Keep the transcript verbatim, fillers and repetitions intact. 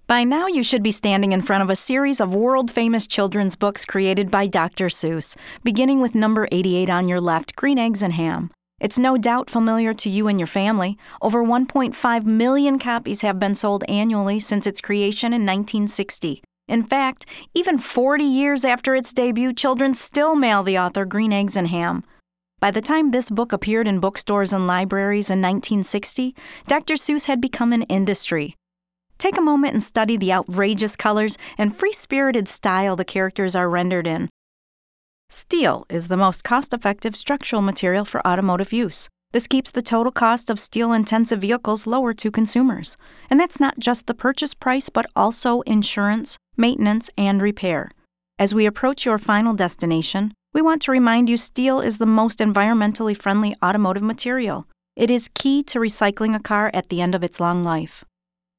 By now, you should be standing in front of a series of world-famous children's books created by Doctor Seuss, beginning with number eighty-eight on your left, Green Eggs and Ham. It's no doubt familiar to you and your family. Over one point five million copies have been sold annually since its creation in nineteen sixty. In fact, even forty years after its debut, children still mail the author Green Eggs and Ham. By the time this book appeared in bookstores and libraries in nineteen sixty, Doctor Seuss had become an industry. Take a moment and study the outrageous colors and free-spirited style the characters are rendered in. Steel is the most cost-effective structural material for automotive use. This keeps the total cost of steel-intensive vehicles lower to consumers. And that's not just the purchase price, but also insurance, maintenance, and repair. As we approach your final destination, we want to remind you steel is the most environmentally friendly automotive material. It is key to recycling a car at the end of its long life.